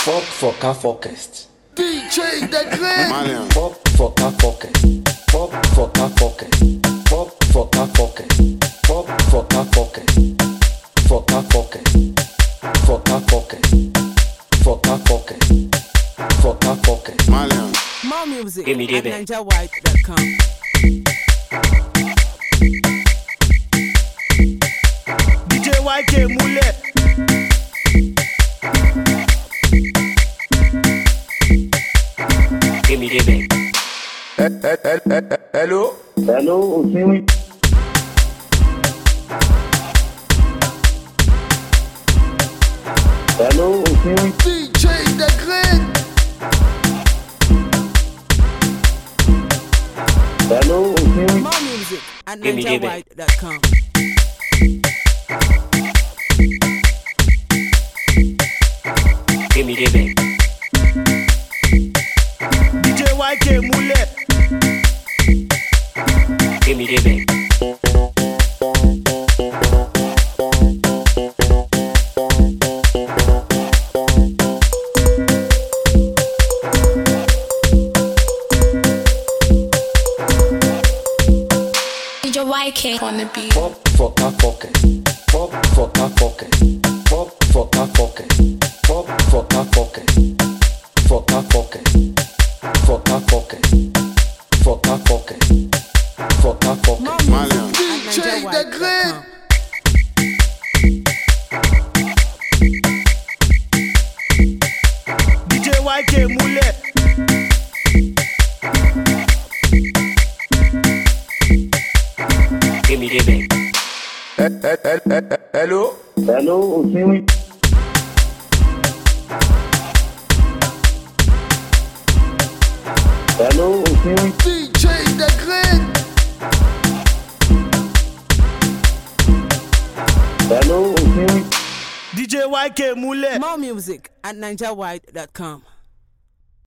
Fuck for car focused. DJ the Great. Fuck for car focused. Fuck for car focused. Fuck for car focused. Fuck for car focused. For car focused. For car focused. For car focused. For car focused. More music at NinjaWhite.com. DJ YK Moulet. Hello? Hello, sim. Hello, sim. DJ the Great. Hello, sim. More music at NinjaWhite.com. DJ YK Moulet. DJ YK on the beat. Fuck for car focused. Fuck for car focused. Fuck for car focused. Fuck for car focused. For car focused. For car focused. For car focused. For car More focused. music at DJ the Great. NinjaWhite.com. DJ YK Moulet. Hello? Hello, sim. Hello, sim. DJ the Great. Hello, sim. DJ YK Moulet. More music at NinjaWhite.com.